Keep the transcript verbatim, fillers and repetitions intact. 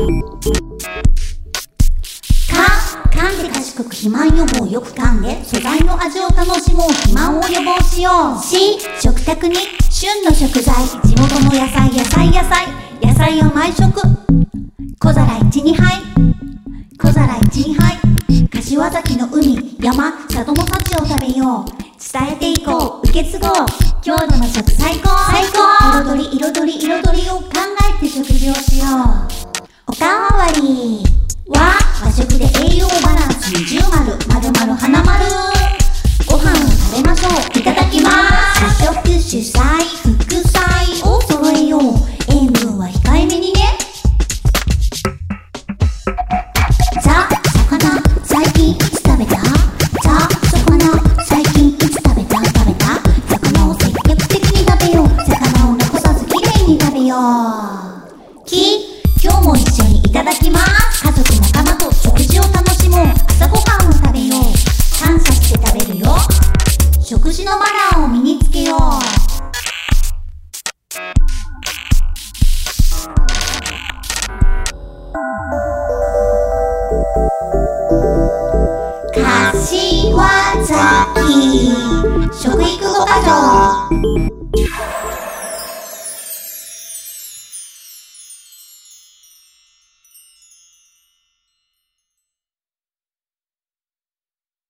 噛んで賢く肥満予防、よく噛んで素材の味を楽しもう、肥満を予防しよう。し、食卓に旬の食材、地元の野菜野菜野菜野菜を毎食、小皿いち、にはい、小皿いち、にはい、柏崎の海、山、里の幸を食べよう。伝えていこう、受け継ごう、郷土の食最高最高。彩り彩り彩りを考えて食事をしよう。おかわりは和食で栄養バランス二重丸、丸々花丸。ご飯を食べましょう。いただきます。主食主菜副菜を揃えよう。塩分は控えめにね。ザ・魚最近いつ食べた？ザ・魚最近いつ食べた？食べた？魚を積極的に食べよう。魚を残さずきれいに食べよう。き、今日も一緒にいただきます。家族仲間と食事を楽しもう。朝ごはんを食べよう。感謝して食べるよ。食事のマナーを身につけよう。柏崎食育ごか条。